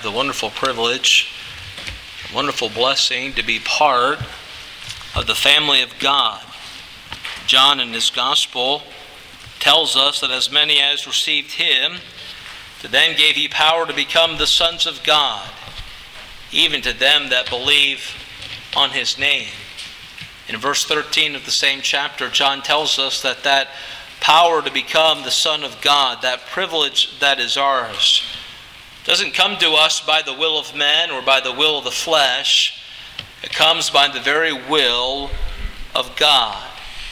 the wonderful privilege, wonderful blessing to be part of the family of God. John in his gospel tells us that as many as received him, to them gave he power to become the sons of God, even to them that believe on his name. In verse 13 of the same chapter, John tells us that power to become the Son of God, that privilege that is ours, doesn't come to us by the will of men or by the will of the flesh. It comes by the very will of God.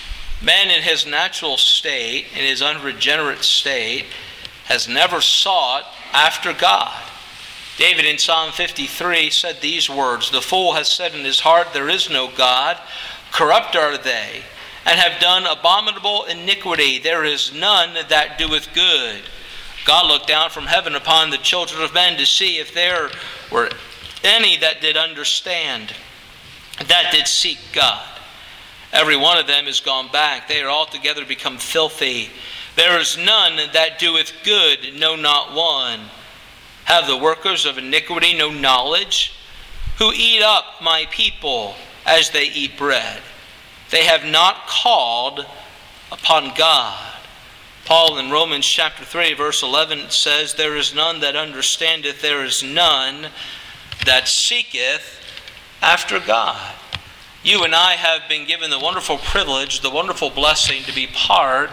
Man in his natural state, in his unregenerate state, has never sought after God. David in Psalm 53 said these words, "The fool has said in his heart, there is no God. Corrupt are they, and have done abominable iniquity. There is none that doeth good." God looked down from heaven upon the children of men to see if there were any that did understand, that did seek God. Every one of them is gone back. They are altogether become filthy. There is none that doeth good, no, not one. Have the workers of iniquity no knowledge? Who eat up my people as they eat bread. They have not called upon God. Paul in Romans chapter 3 verse 11 says, "There is none that understandeth, there is none that seeketh after God." You and I have been given the wonderful privilege, the wonderful blessing to be part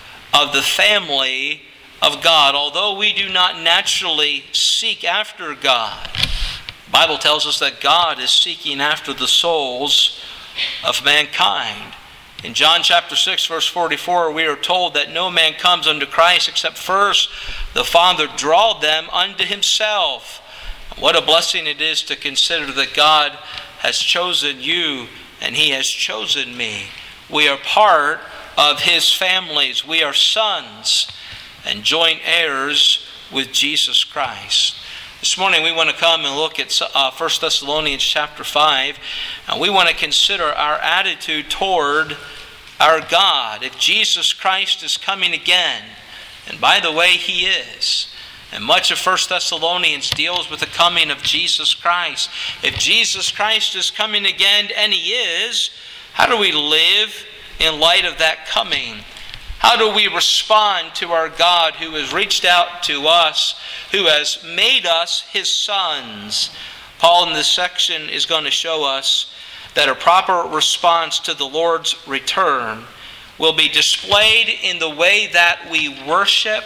of the family of God. Although we do not naturally seek after God, the Bible tells us that God is seeking after the souls of mankind. In John chapter 6 verse 44, we are told that no man comes unto Christ except first the Father draw them unto himself. What a blessing it is to consider that God has chosen you and he has chosen me. We are part of his families. We are sons and joint heirs with Jesus Christ. This morning we want to come and look at 1 Thessalonians chapter 5, and we want to consider our attitude toward our God. If Jesus Christ is coming again, and by the way he is, and much of 1 Thessalonians deals with the coming of Jesus Christ. If Jesus Christ is coming again, and he is, how do we live in light of that coming? How do we respond to our God who has reached out to us, who has made us his sons? Paul in this section is going to show us that a proper response to the Lord's return will be displayed in the way that we worship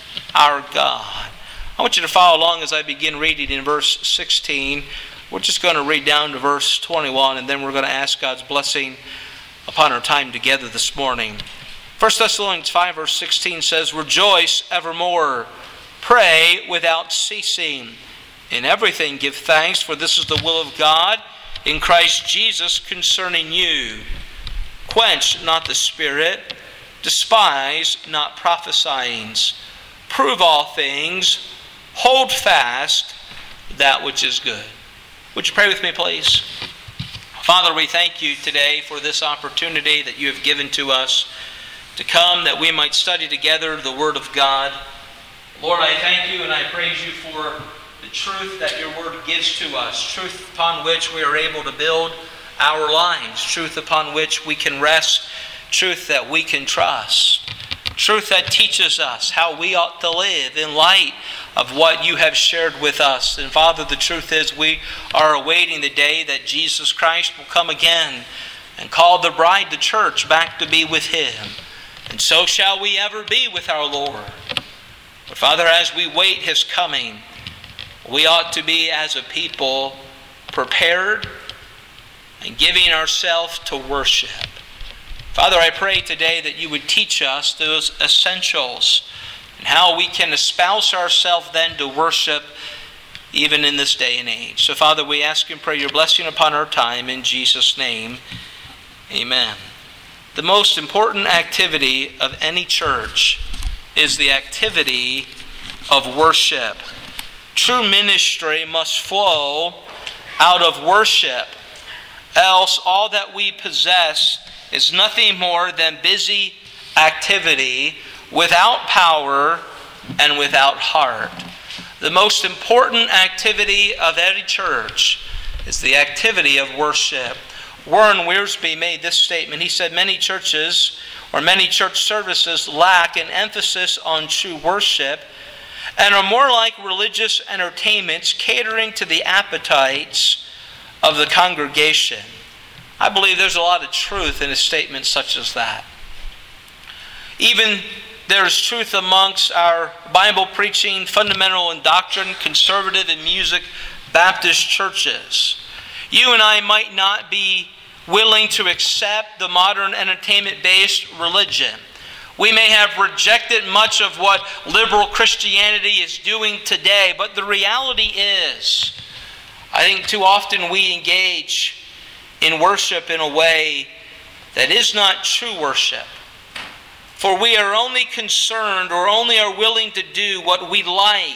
our God. I want you to follow along as I begin reading in verse 16. We're just going to read down to verse 21, and then we're going to ask God's blessing upon our time together this morning. 1 Thessalonians 5 verse 16 says, "Rejoice evermore, pray without ceasing. In everything give thanks, for this is the will of God in Christ Jesus concerning you. Quench not the spirit, despise not prophesying. Prove all things, hold fast that which is good." Would you pray with me, please? Father, we thank you today for this opportunity that you have given to us to come that we might study together the Word of God. Lord, I thank you and I praise you for the truth that your Word gives to us, truth upon which we are able to build our lives, truth upon which we can rest, truth that we can trust, truth that teaches us how we ought to live in light of what you have shared with us. And Father, the truth is we are awaiting the day that Jesus Christ will come again and call the bride, the church, back to be with him. And so shall we ever be with our Lord. But Father, as we wait his coming, we ought to be as a people prepared and giving ourselves to worship. Father, I pray today that you would teach us those essentials and how we can espouse ourselves then to worship even in this day and age. So Father, we ask and pray your blessing upon our time in Jesus' name. Amen. The most important activity of any church is the activity of worship. True ministry must flow out of worship, else all that we possess is nothing more than busy activity without power and without heart. The most important activity of any church is the activity of worship. Warren Wiersbe made this statement. He said, many churches or many church services lack an emphasis on true worship and are more like religious entertainments catering to the appetites of the congregation. I believe there's a lot of truth in a statement such as that. Even there is truth amongst our Bible-preaching, fundamental in doctrine, conservative in music, Baptist churches. You and I might not be willing to accept the modern entertainment-based religion. We may have rejected much of what liberal Christianity is doing today, but the reality is, I think too often we engage in worship in a way that is not true worship. For we are only concerned or only are willing to do what we like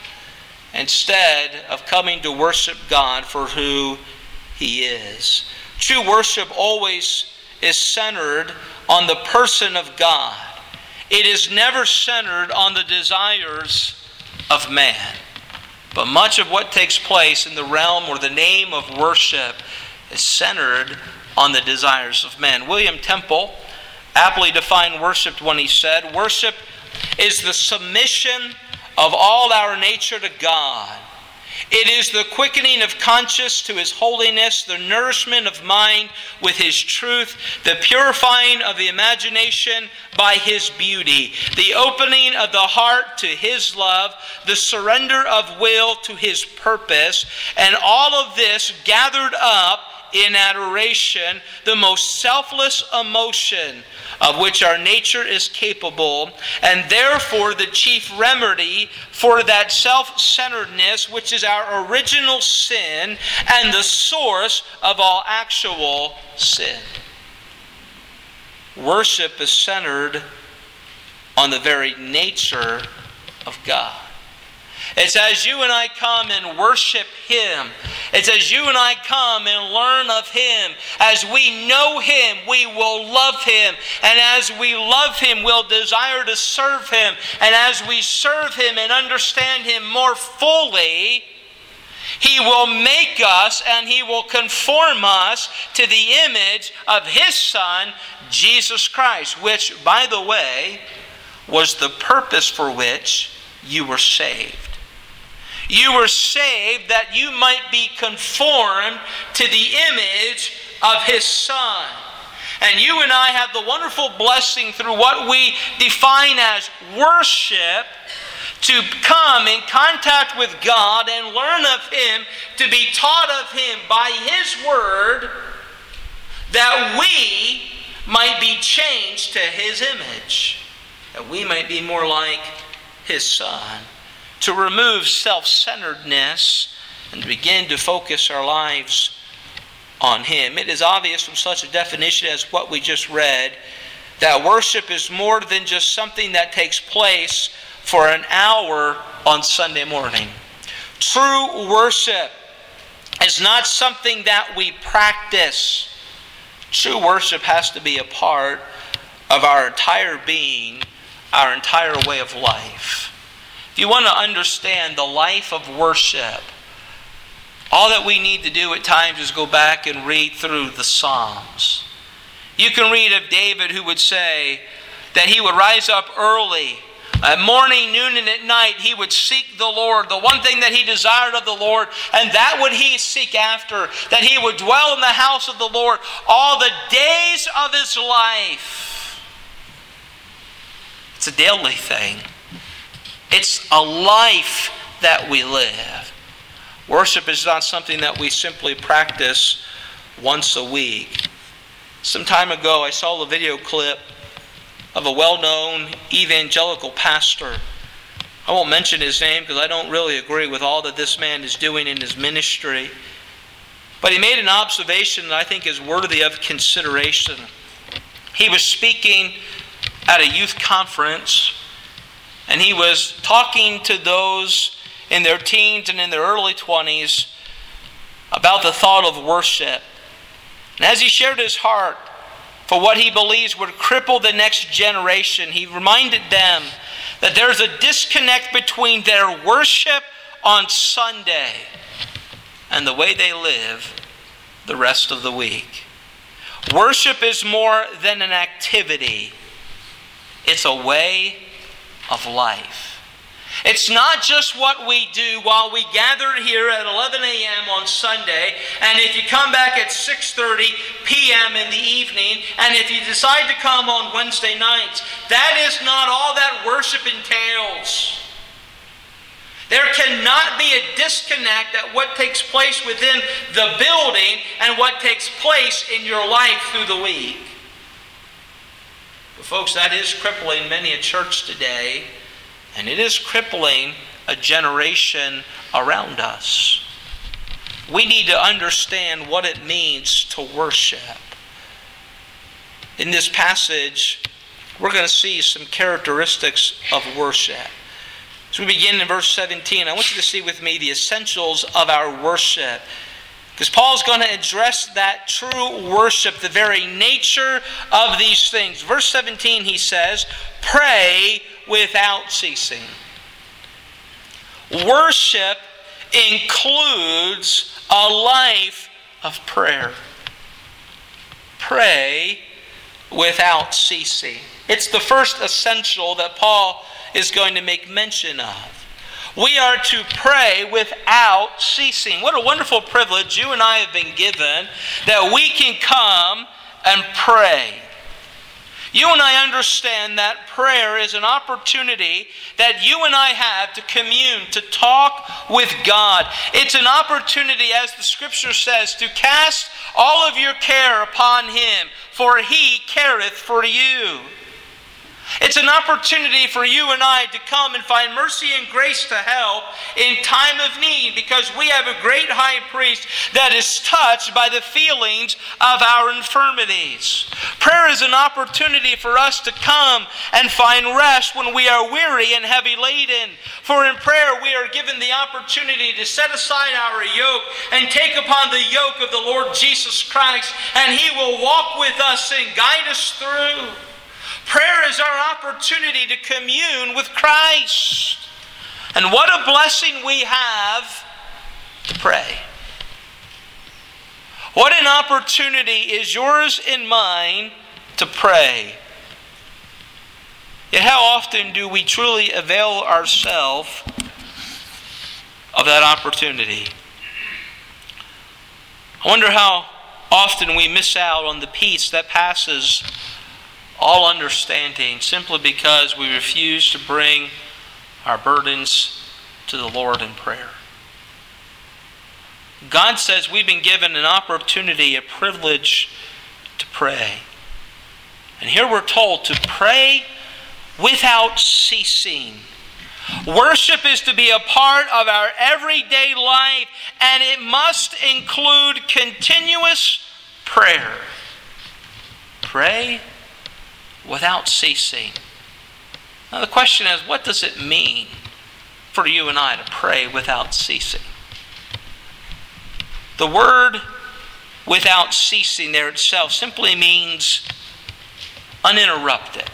instead of coming to worship God for who He is. True worship always is centered on the person of God. It is never centered on the desires of man. But much of what takes place in the realm or the name of worship is centered on the desires of men. William Temple aptly defined worship when he said, worship is the submission of all our nature to God. It is the quickening of conscience to His holiness, the nourishment of mind with His truth, the purifying of the imagination by His beauty, the opening of the heart to His love, the surrender of will to His purpose, and all of this gathered up in adoration, the most selfless emotion of which our nature is capable, and therefore the chief remedy for that self-centeredness which is our original sin and the source of all actual sin. Worship is centered on the very nature of God. It's as you and I come and worship Him. It's as you and I come and learn of Him. As we know Him, we will love Him. And as we love Him, we'll desire to serve Him. And as we serve Him and understand Him more fully, He will make us and He will conform us to the image of His Son, Jesus Christ, which, by the way, was the purpose for which you were saved. You were saved that you might be conformed to the image of His Son. And you and I have the wonderful blessing through what we define as worship to come in contact with God and learn of Him, to be taught of Him by His Word, that we might be changed to His image, that we might be more like His Son. To remove self-centeredness and begin to focus our lives on Him. It is obvious from such a definition as what we just read that worship is more than just something that takes place for an hour on Sunday morning. True worship is not something that we practice. True worship has to be a part of our entire being, our entire way of life. If you want to understand the life of worship, all that we need to do at times is go back and read through the Psalms. You can read of David, who would say that he would rise up early. At morning, noon, and at night, he would seek the Lord. The one thing that he desired of the Lord, and that would he seek after, that he would dwell in the house of the Lord all the days of his life. It's a daily thing. It's a life that we live. Worship is not something that we simply practice once a week. Some time ago, I saw a video clip of a well-known evangelical pastor. I won't mention his name because I don't really agree with all that this man is doing in his ministry. But he made an observation that I think is worthy of consideration. He was speaking at a youth conference, and he was talking to those in their teens and in their early 20s about the thought of worship. And as he shared his heart for what he believes would cripple the next generation, he reminded them that there's a disconnect between their worship on Sunday and the way they live the rest of the week. Worship is more than an activity. It's a way of life. It's not just what we do while we gather here at 11 a.m. on Sunday, and if you come back at 6:30 p.m. in the evening, and if you decide to come on Wednesday nights. That is not all that worship entails. There cannot be a disconnect at what takes place within the building and what takes place in your life through the week. But folks, that is crippling many a church today, and it is crippling a generation around us. We need to understand what it means to worship. In this passage, we're going to see some characteristics of worship. As we begin in verse 17, I want you to see with me the essentials of our worship. Because Paul's going to address that true worship, the very nature of these things. Verse 17, he says, pray without ceasing. Worship includes a life of prayer. Pray without ceasing. It's the first essential that Paul is going to make mention of. We are to pray without ceasing. What a wonderful privilege you and I have been given that we can come and pray. You and I understand that prayer is an opportunity that you and I have to commune, to talk with God. It's an opportunity, as the Scripture says, to cast all of your care upon Him, for He careth for you. It's an opportunity for you and I to come and find mercy and grace to help in time of need, because we have a great high priest that is touched by the feelings of our infirmities. Prayer is an opportunity for us to come and find rest when we are weary and heavy laden. For in prayer we are given the opportunity to set aside our yoke and take upon the yoke of the Lord Jesus Christ, and He will walk with us and guide us through. Prayer is our opportunity to commune with Christ. And what a blessing we have to pray. What an opportunity is yours and mine to pray. Yet how often do we truly avail ourselves of that opportunity? I wonder how often we miss out on the peace that passes all understanding, simply because we refuse to bring our burdens to the Lord in prayer. God says we've been given an opportunity, a privilege to pray. And here we're told to pray without ceasing. Worship is to be a part of our everyday life, and it must include continuous prayer. Pray without ceasing. Now the question is, what does it mean for you and I to pray without ceasing? The word without ceasing there itself simply means uninterrupted.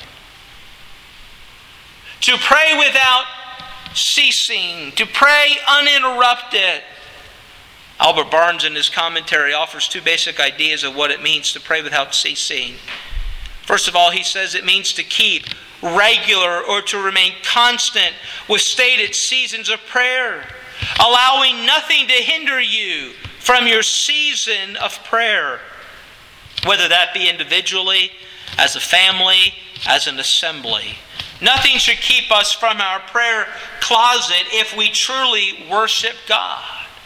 To pray without ceasing, to pray uninterrupted. Albert Barnes in his commentary offers two basic ideas of what it means to pray without ceasing. First of all, he says it means to keep regular or to remain constant with stated seasons of prayer, allowing nothing to hinder you from your season of prayer, whether that be individually, as a family, as an assembly. Nothing should keep us from our prayer closet if we truly worship God.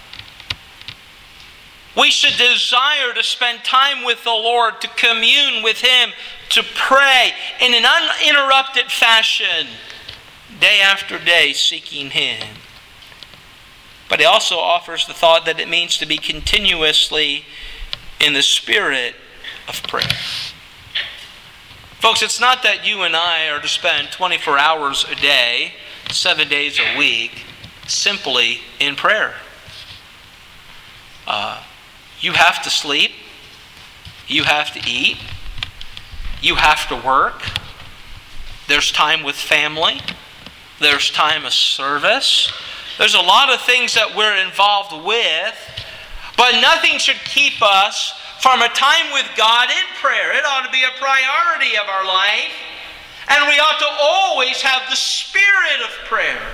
We should desire to spend time with the Lord, to commune with Him, to pray in an uninterrupted fashion, day after day, seeking Him. But he also offers the thought that it means to be continuously in the spirit of prayer. Folks, it's not that you and I are to spend 24 hours a day, 7 days a week, simply in prayer. You have to sleep. You have to eat. You have to work. There's time with family. There's time of service. There's a lot of things that we're involved with, but nothing should keep us from a time with God in prayer. It ought to be a priority of our life, and we ought to always have the spirit of prayer.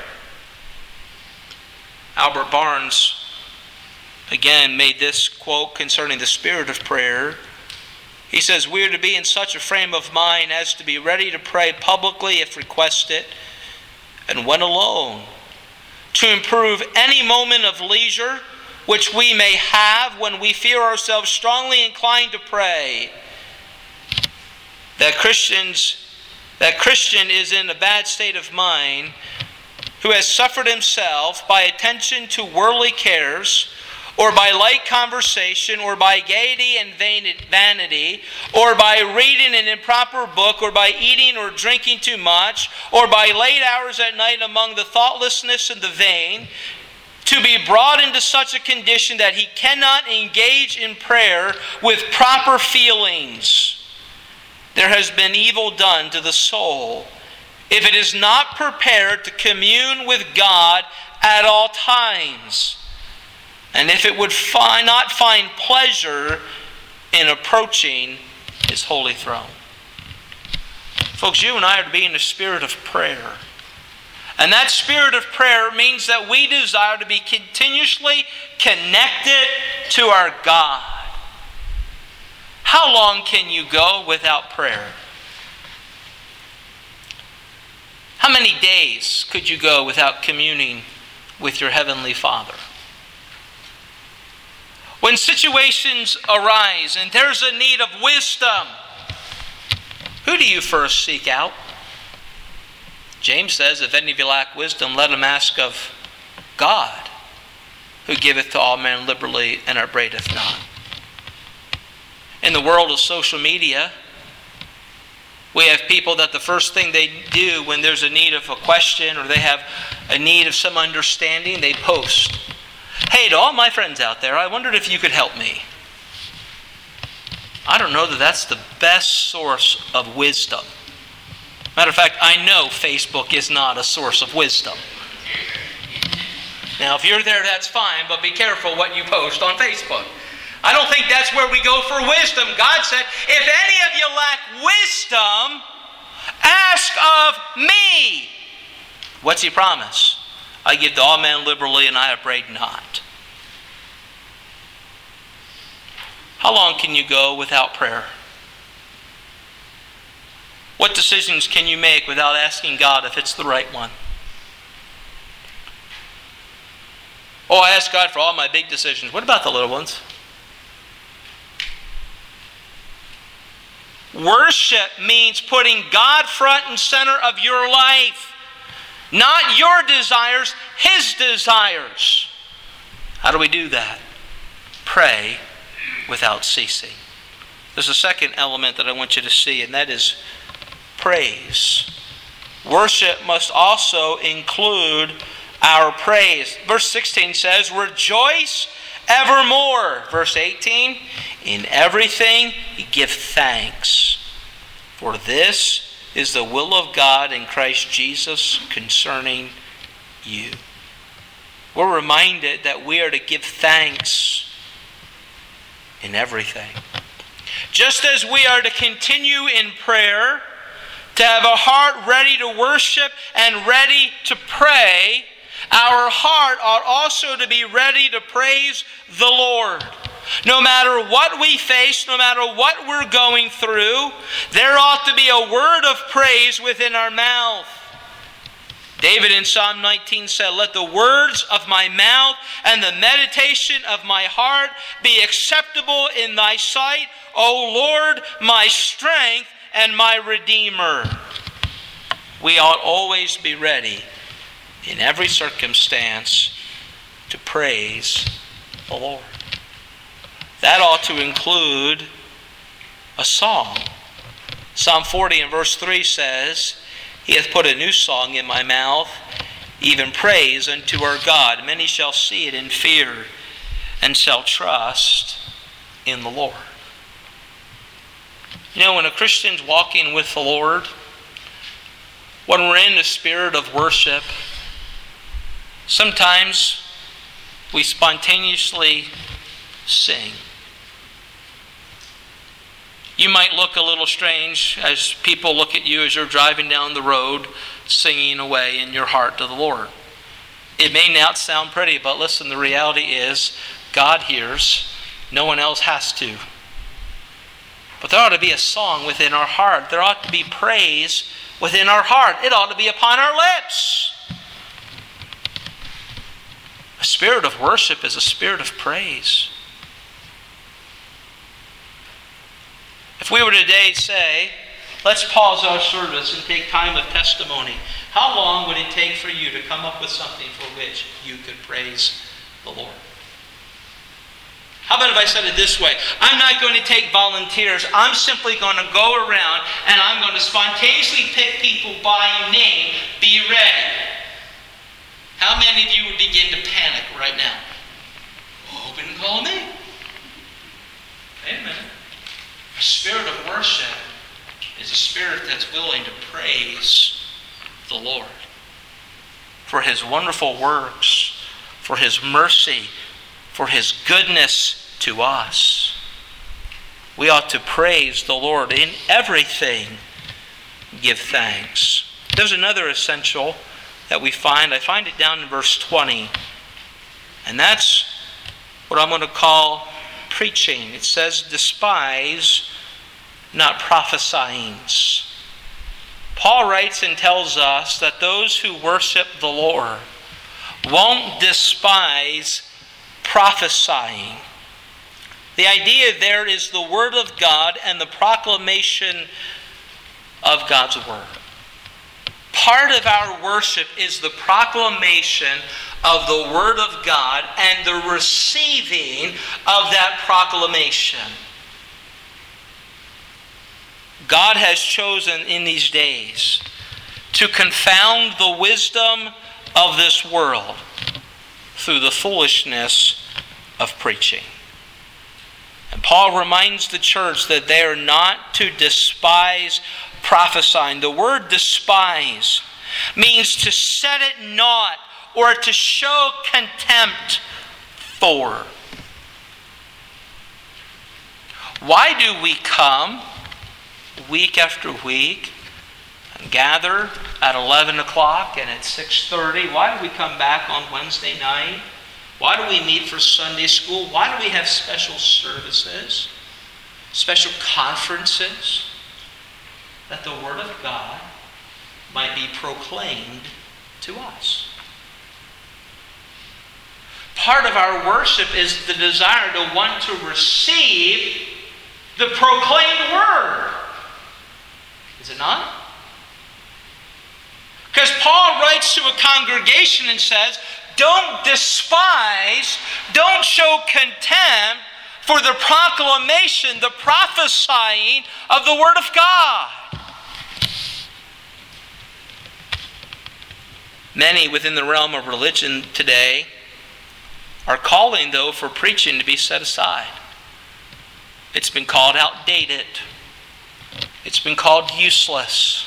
Albert Barnes again made this quote concerning the spirit of prayer. He says, "We are to be in such a frame of mind as to be ready to pray publicly if requested, and when alone, to improve any moment of leisure which we may have when we feel ourselves strongly inclined to pray. That Christian is in a bad state of mind who has suffered himself by attention to worldly cares, or by light conversation, or by gaiety and vanity, or by reading an improper book, or by eating or drinking too much, or by late hours at night among the thoughtlessness and the vain, to be brought into such a condition that he cannot engage in prayer with proper feelings. There has been evil done to the soul if it is not prepared to commune with God at all times, and if it would not find pleasure in approaching His holy throne." Folks, you and I are to be in the spirit of prayer. And that spirit of prayer means that we desire to be continuously connected to our God. How long can you go without prayer? How many days could you go without communing with your Heavenly Father? When situations arise and there's a need of wisdom, who do you first seek out? James says, "If any of you lack wisdom, let him ask of God, who giveth to all men liberally and upbraideth not." In the world of social media, we have people that the first thing they do when there's a need of a question or they have a need of some understanding, they post, "Hey, to all my friends out there, I wondered if you could help me." I don't know that that's the best source of wisdom. Matter of fact, I know Facebook is not a source of wisdom. Now, if you're there, that's fine, but be careful what you post on Facebook. I don't think that's where we go for wisdom. God said, "If any of you lack wisdom, ask of me." What's He promise? "I give to all men liberally and I upbraid not." How long can you go without prayer? What decisions can you make without asking God if it's the right one? "Oh, I ask God for all my big decisions." What about the little ones? Worship means putting God front and center of your life. Not your desires, His desires. How do we do that? Pray without ceasing. There's a second element that I want you to see, and that is praise. Worship must also include our praise. Verse 16 says, "Rejoice evermore." Verse 18, "In everything give thanks, for this is the will of God in Christ Jesus concerning you." We're reminded that we are to give thanks in everything. Just as we are to continue in prayer, to have a heart ready to worship and ready to pray, our heart ought also to be ready to praise the Lord. No matter what we face, no matter what we're going through, there ought to be a word of praise within our mouth. David in Psalm 19 said, "Let the words of my mouth and the meditation of my heart be acceptable in thy sight, O Lord, my strength and my Redeemer." We ought always be ready in every circumstance to praise the Lord. That ought to include a song. Psalm 40 and verse 3 says, "He hath put a new song in my mouth, even praise unto our God. Many shall see it and fear, and shall trust in the Lord." You know, when a Christian's walking with the Lord, when we're in the spirit of worship, Sometimes we spontaneously sing. You might look a little strange as people look at you as you're driving down the road singing away in your heart to the Lord. It may not sound pretty, but listen, the reality is God hears. No one else has to. But there ought to be a song within our heart. There ought to be praise within our heart. It ought to be upon our lips. A spirit of worship is a spirit of praise. If we were today say, let's pause our service and take time of testimony, how long would it take for you to come up with something for which you could praise the Lord? How about if I said it this way? I'm not going to take volunteers. I'm simply going to go around and I'm going to spontaneously pick people by name. Be ready. How many of you would begin to panic right now? Oh, who can call me? Wait a minute. A spirit of worship is a spirit that's willing to praise the Lord for His wonderful works, for His mercy, for His goodness to us. We ought to praise the Lord in everything. Give thanks. There's another essential that we find. I find it down in verse 20. And that's what I'm going to call preaching. It says, despise not prophesying. Paul writes and tells us that those who worship the Lord won't despise prophesying. The idea there is the Word of God and the proclamation of God's Word. Part of our worship is the proclamation of the Word of God and the receiving of that proclamation. God has chosen in these days to confound the wisdom of this world through the foolishness of preaching. And Paul reminds the church that they are not to despise prophesying. The word despise means to set it naught or to show contempt for. Why do we come week after week and gather at 11 o'clock and at 6:30? Why do we come back on Wednesday night? Why do we meet for Sunday school? Why do we have special services, special conferences? That the Word of God might be proclaimed to us. Part of our worship is the desire to want to receive the proclaimed Word. Is it not? Because Paul writes to a congregation and says, don't despise, don't show contempt for the proclamation, the prophesying of the Word of God. Many within the realm of religion today are calling, though, for preaching to be set aside. It's been called outdated. It's been called useless.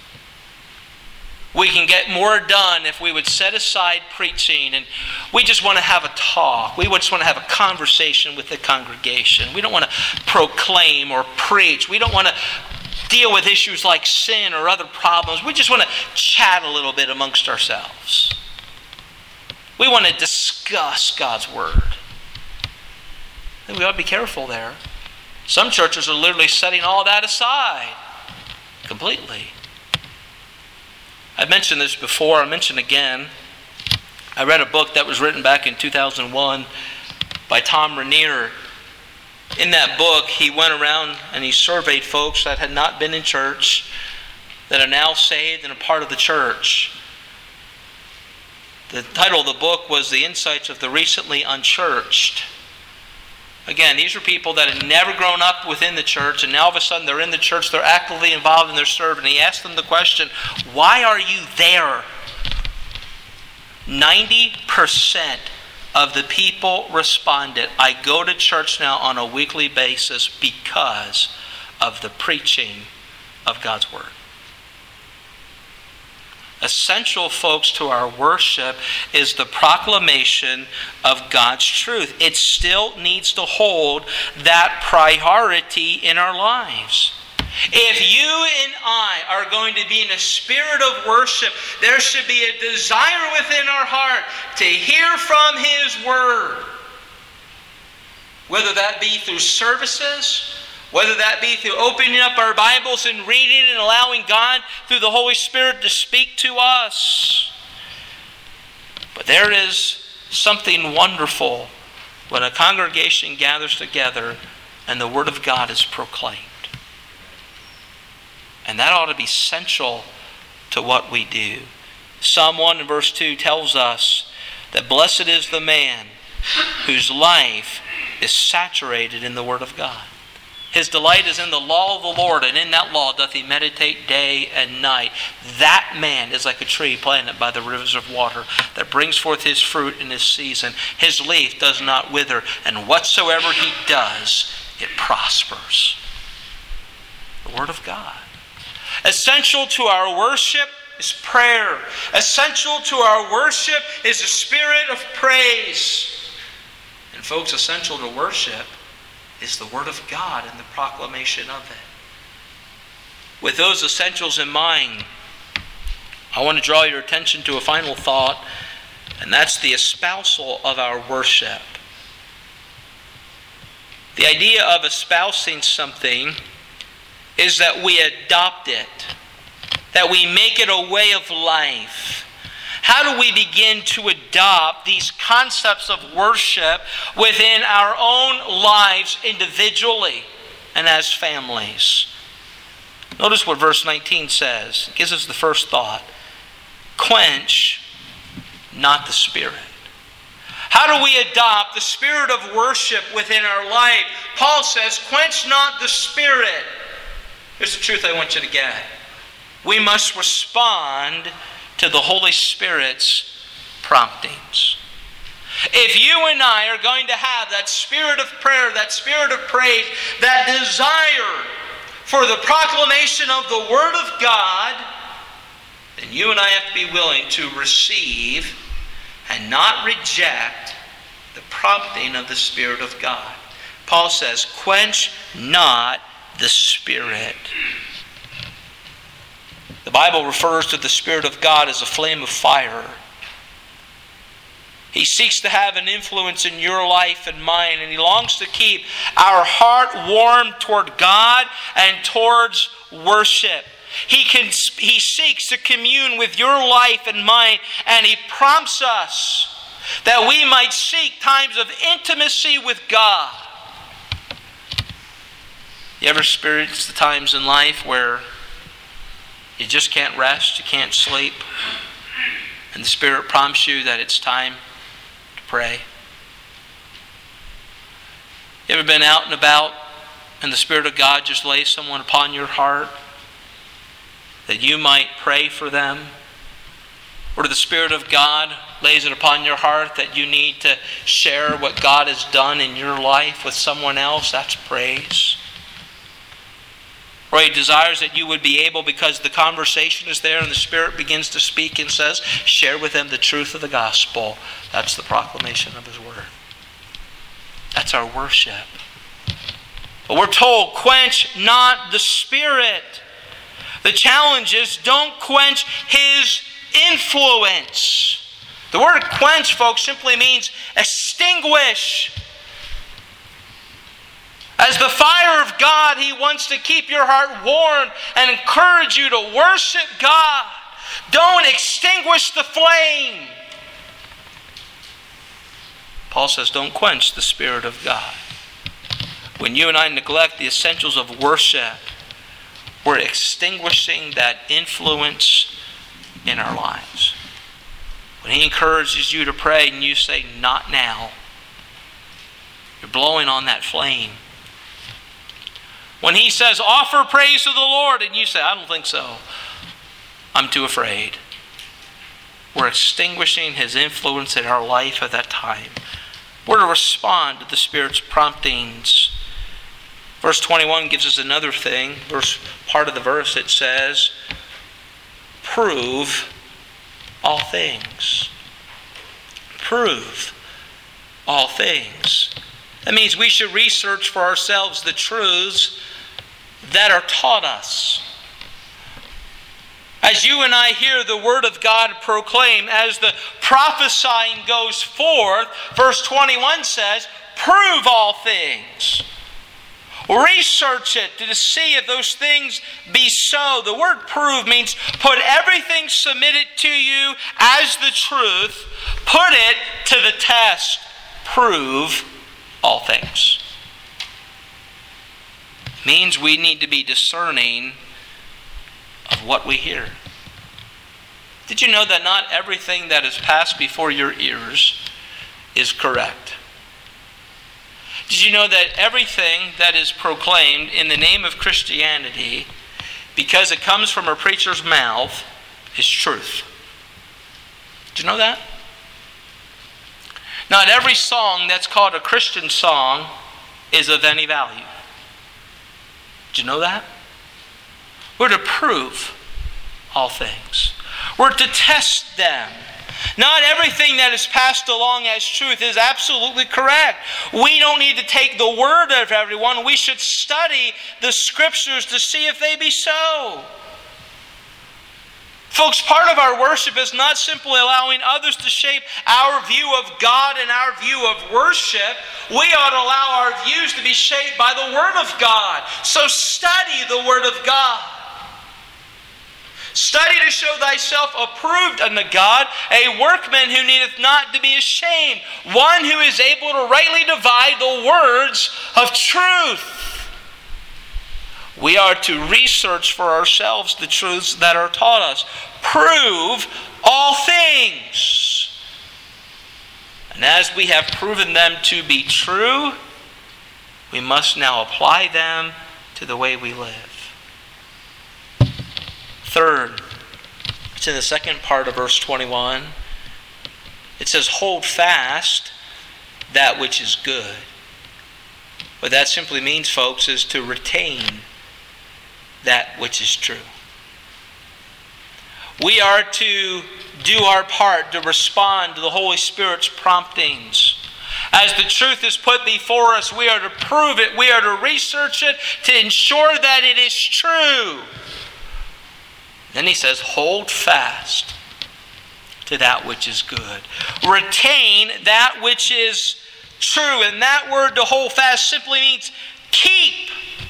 We can get more done if we would set aside preaching, and we just want to have a talk. We just want to have a conversation with the congregation. We don't want to proclaim or preach. We don't want to deal with issues like sin or other problems. We just want to chat a little bit amongst ourselves. We want to discuss God's Word. And we ought to be careful there. Some churches are literally setting all that aside completely. I've mentioned this before. I'll mention again. I read a book that was written back in 2001 by Tom Rainier. In that book, he went around and he surveyed folks that had not been in church, that are now saved and a part of the church. The title of the book was The Insights of the Recently Unchurched. Again, these are people that had never grown up within the church, and now all of a sudden they're in the church, they're actively involved in their service. And he asked them the question, why are you there? 90% of the people responded, I go to church now on a weekly basis because of the preaching of God's Word. essential, folks, to our worship is the proclamation of God's truth. It still needs to hold that priority in our lives. If you and I are going to be in a spirit of worship, there should be a desire within our heart to hear from His Word. Whether that be through services, whether that be through opening up our Bibles and reading and allowing God through the Holy Spirit to speak to us. But there is something wonderful when a congregation gathers together and the Word of God is proclaimed. And that ought to be central to what we do. Psalm 1 and verse 2 tells us that blessed is the man whose life is saturated in the Word of God. His delight is in the law of the Lord, and in that law doth he meditate day and night. That man is like a tree planted by the rivers of water that brings forth his fruit in his season. His leaf does not wither, and whatsoever he does, it prospers. The Word of God. Essential to our worship is prayer. Essential to our worship is a spirit of praise. And folks, essential to worship is the Word of God and the proclamation of it. With those essentials in mind, I want to draw your attention to a final thought, and that's the espousal of our worship. The idea of espousing something is that we adopt it, that we make it a way of life. How do we begin to adopt these concepts of worship within our own lives individually and as families? Notice what verse 19 says. It gives us the first thought. Quench not the Spirit. How do we adopt the spirit of worship within our life? Paul says, quench not the Spirit. Here's the truth I want you to get. We must respond to the Holy Spirit's promptings. If you and I are going to have that spirit of prayer, that spirit of praise, that desire for the proclamation of the Word of God, then you and I have to be willing to receive and not reject the prompting of the Spirit of God. Paul says, quench not the Spirit. The Bible refers to the Spirit of God as a flame of fire. He seeks to have an influence in your life and mine, and He longs to keep our heart warm toward God and towards worship. He seeks to commune with your life and mine, and He prompts us that we might seek times of intimacy with God. You ever experienced the times in life where you just can't rest, you can't sleep, and the Spirit prompts you that it's time to pray? You ever been out and about and the Spirit of God just lays someone upon your heart that you might pray for them? Or the Spirit of God lays it upon your heart that you need to share what God has done in your life with someone else? That's praise. Or He desires that you would be able, because the conversation is there and the Spirit begins to speak and says, share with them the truth of the gospel. That's the proclamation of His Word. That's our worship. But we're told, quench not the Spirit. The challenge is, don't quench His influence. The word quench, folks, simply means extinguish. As the fire of God, He wants to keep your heart warm and encourage you to worship God. Don't extinguish the flame. Paul says, don't quench the Spirit of God. When you and I neglect the essentials of worship, we're extinguishing that influence in our lives. When He encourages you to pray and you say, not now, you're blowing on that flame. When He says, offer praise to the Lord, and you say, I don't think so, I'm too afraid, we're extinguishing His influence in our life at that time. We're to respond to the Spirit's promptings. Verse 21 gives us another thing. Part of the verse, it says, prove all things. Prove all things. That means we should research for ourselves the truths that are taught us. As you and I hear the Word of God proclaimed, as the prophesying goes forth, verse 21 says, prove all things. Research it to see if those things be so. The word prove means put everything submitted to you as the truth, put it to the test. Prove all things. Means we need to be discerning of what we hear. Did you know that not everything that is passed before your ears is correct? Did you know that everything that is proclaimed in the name of Christianity, because it comes from a preacher's mouth, is truth? Did you know that? Not every song that's called a Christian song is of any value. Did you know that? We're to prove all things. We're to test them. Not everything that is passed along as truth is absolutely correct. We don't need to take the word of everyone. We should study the Scriptures to see if they be so. Folks, part of our worship is not simply allowing others to shape our view of God and our view of worship. We ought to allow our views to be shaped by the Word of God. So study the Word of God. Study to show thyself approved unto God, a workman who needeth not to be ashamed, one who is able to rightly divide the words of truth. We are to research for ourselves the truths that are taught us. Prove all things. And as we have proven them to be true, we must now apply them to the way we live. Third, it's in the second part of verse 21. It says, hold fast that which is good. What that simply means, folks, is to retain that which is true. We are to do our part to respond to the Holy Spirit's promptings. As the truth is put before us, we are to prove it. We are to research it to ensure that it is true. Then he says, hold fast to that which is good. Retain that which is true. And that word to hold fast simply means keep.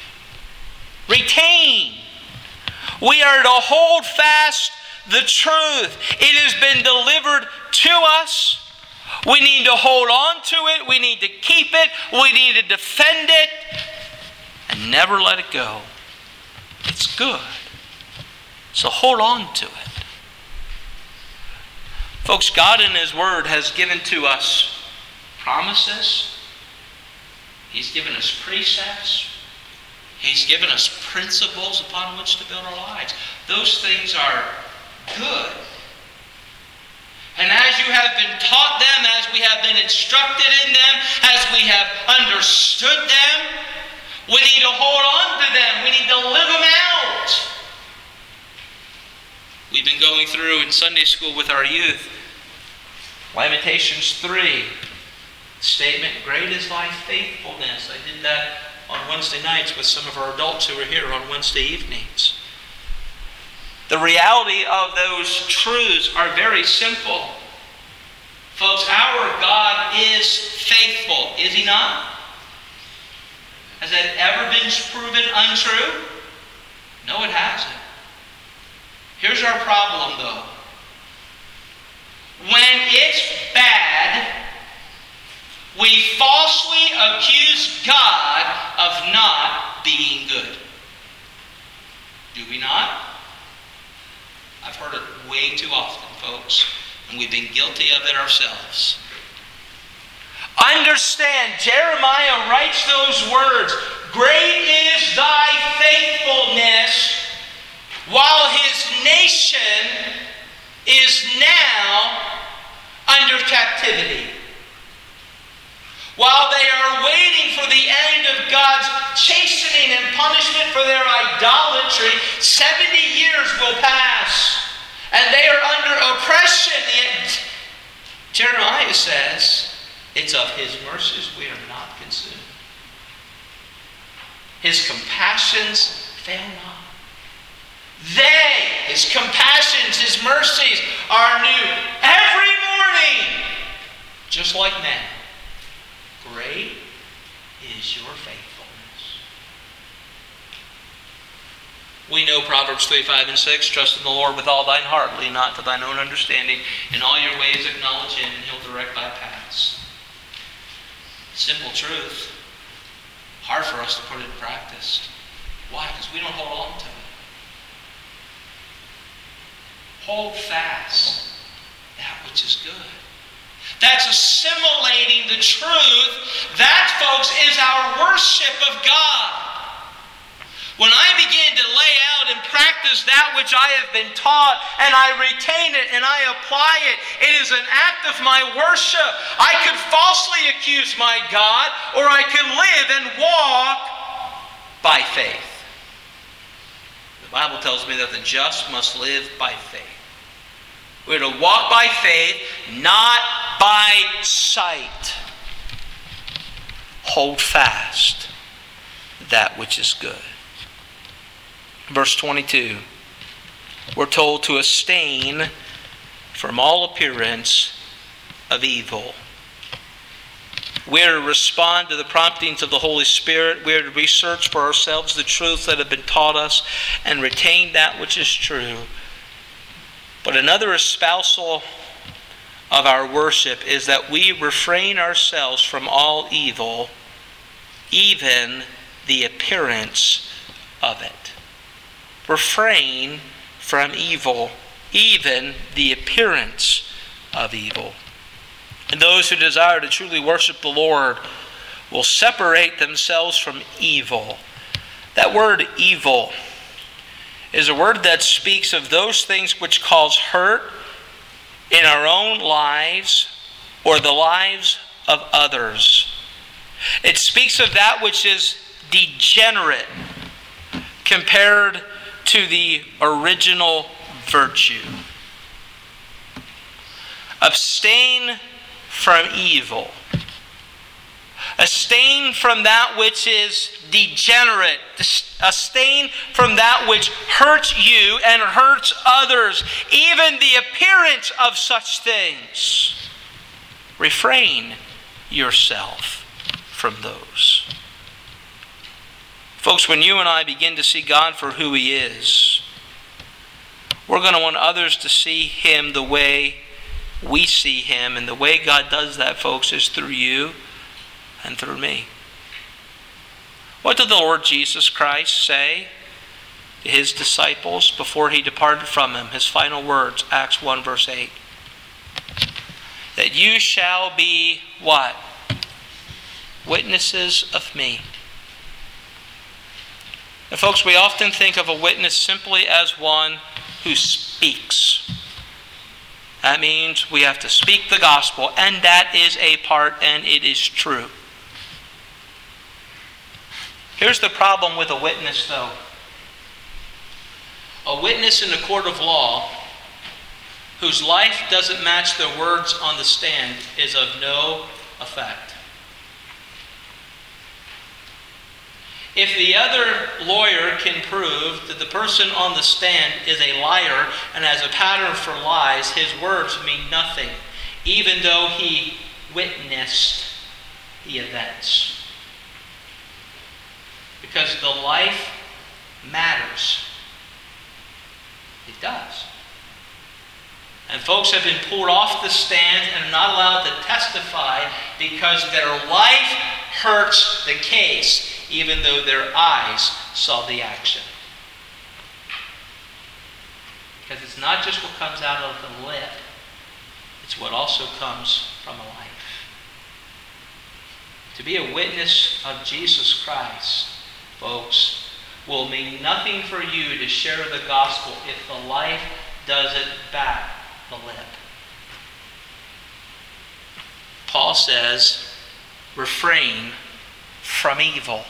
Retain. We are to hold fast the truth. It has been delivered to us. We need to hold on to it. We need to keep it. We need to defend it. And never let it go. It's good. So hold on to it. Folks, God in His Word has given to us promises. He's given us precepts. He's given us principles upon which to build our lives. Those things are good. And as you have been taught them, as we have been instructed in them, as we have understood them, we need to hold on to them. We need to live them out. We've been going through in Sunday school with our youth, Lamentations 3, statement, great is thy faithfulness. I did that on Wednesday nights with some of our adults who were here on Wednesday evenings. The reality of those truths are very simple. Folks, our God is faithful, is He not? Has that ever been proven untrue? No, it hasn't. Here's our problem, though. When it's bad, we falsely accuse God of not being good. Do we not? I've heard it way too often, folks, and we've been guilty of it ourselves. Understand, Jeremiah writes those words, great is thy faithfulness, while his nation is now under captivity. While they are waiting for the end of God's chastening and punishment for their idolatry, 70 years will pass. and they are under oppression. Yet Jeremiah says, it's of His mercies we are not consumed. His compassions fail not. His compassions, His mercies are new every morning. Just like men. Great is your faithfulness. We know Proverbs 3, 5, and 6. Trust in the Lord with all thine heart. Lean not to thine own understanding. In all your ways acknowledge Him, and He'll direct thy paths. Simple truth. Hard for us to put it in practice. Why? Because we don't hold on to it. Hold fast that which is good. That's assimilating the truth. That, folks, is our worship of God. When I begin to lay out and practice that which I have been taught, and I retain it and I apply it, it is an act of my worship. I could falsely accuse my God, or I could live and walk by faith. The Bible tells me that the just must live by faith. We're to walk by faith, not by sight. Hold fast that which is good. Verse 22, we're told to abstain from all appearance of evil. We are to respond to the promptings of the Holy Spirit. We are to research for ourselves the truths that have been taught us and retain that which is true. But another espousal of our worship is that we refrain ourselves from all evil, even the appearance of it. Refrain from evil, even the appearance of evil. And those who desire to truly worship the Lord will separate themselves from evil. That word evil is a word that speaks of those things which cause hurt in our own lives or the lives of others. It speaks of that which is degenerate compared to the original virtue. Abstain from evil. Abstain from that which is degenerate. Abstain from that which hurts you and hurts others, even the appearance of such things. Refrain yourself from those. Folks, when you and I begin to see God for who He is, we're going to want others to see Him the way we see Him. And the way God does that, folks, is through you and through me. What did the Lord Jesus Christ say to His disciples before He departed from them? His final words, Acts 1 verse 8. That you shall be what? Witnesses of me. And folks, we often think of a witness simply as one who speaks. That means we have to speak the gospel, and that is a part, and it is true. Here's the problem with a witness, though. A witness in a court of law whose life doesn't match their words on the stand is of no effect. If the other lawyer can prove that the person on the stand is a liar and has a pattern for lies, his words mean nothing, even though he witnessed the events. Because the life matters. It does. And folks have been pulled off the stand and are not allowed to testify because their life hurts the case, even though their eyes saw the action. Because it's not just what comes out of the lip, it's what also comes from a life. To be a witness of Jesus Christ, folks, will mean nothing for you to share the gospel if the life doesn't back the lip. Paul says, refrain from evil.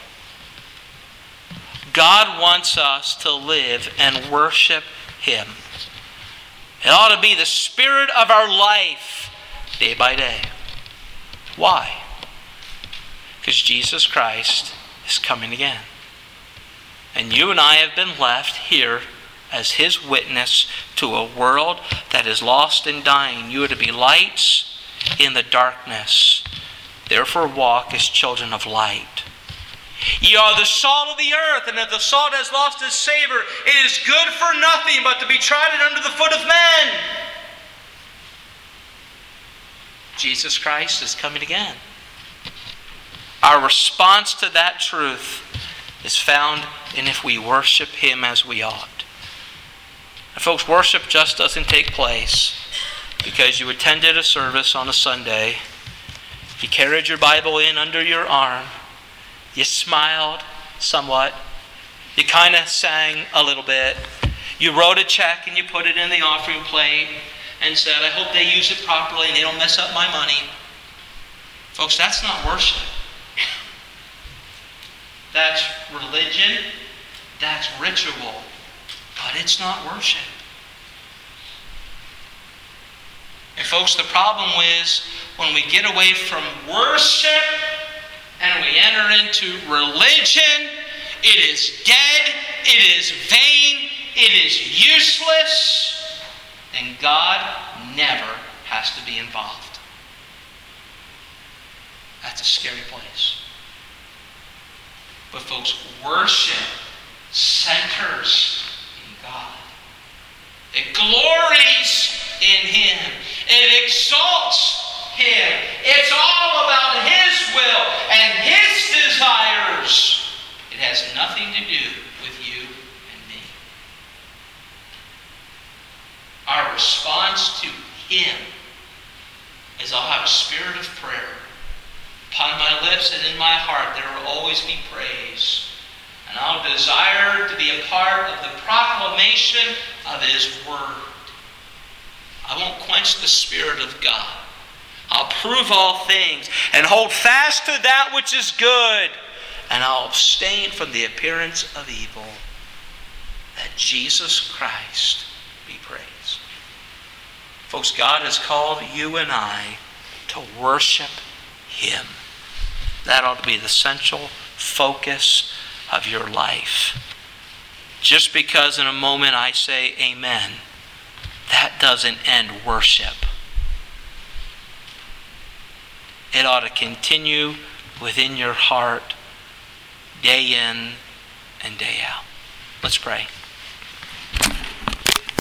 God wants us to live and worship Him. It ought to be the spirit of our life day by day. Why? Because Jesus Christ is coming again. And you and I have been left here as His witness to a world that is lost and dying. You are to be lights in the darkness. Therefore walk as children of light. Ye are the salt of the earth, and if the salt has lost its savor, it is good for nothing but to be trodden under the foot of men. Jesus Christ is coming again. Our response to that truth is found in if we worship Him as we ought. And folks, worship just doesn't take place because you attended a service on a Sunday, you carried your Bible in under your arm, you smiled somewhat, you kind of sang a little bit, you wrote a check and you put it in the offering plate and said, I hope they use it properly and they don't mess up my money. Folks, that's not worship. That's religion, that's ritual, but it's not worship. And folks, the problem is when we get away from worship and we enter into religion, it is dead, it is vain, it is useless, and God never has to be involved. That's a scary place. But folks, worship centers in God. It glories in Him. It exalts Him. It's all about His will and His desires. It has nothing to do with you and me. Our response to Him is I'll have a spirit of prayer. Upon my lips and in my heart there will always be praise. And I'll desire to be a part of the proclamation of His Word. I won't quench the Spirit of God. I'll prove all things and hold fast to that which is good. And I'll abstain from the appearance of evil. That Jesus Christ be praised. Folks, God has called you and I to worship Him. That ought to be the central focus of your life. Just because in a moment I say amen, that doesn't end worship. It ought to continue within your heart day in and day out. Let's pray.